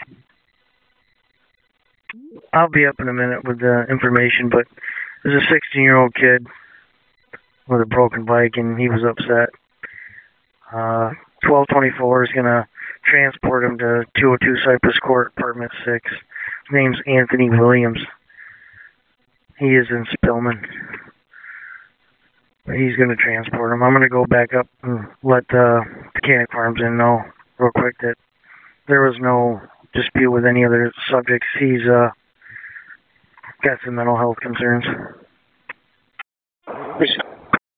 I'll be up in a minute with the information, but there's a 16-year-old kid with a broken bike, and he was upset. 1224 is going to transport him to 202 Cypress Court, Apartment 6. His name's Anthony Williams. He is in Spillman. But he's going to transport him. I'm going to go back up and let the Mechanic Farms in know real quick that there was no dispute with any other subjects. He's got some mental health concerns.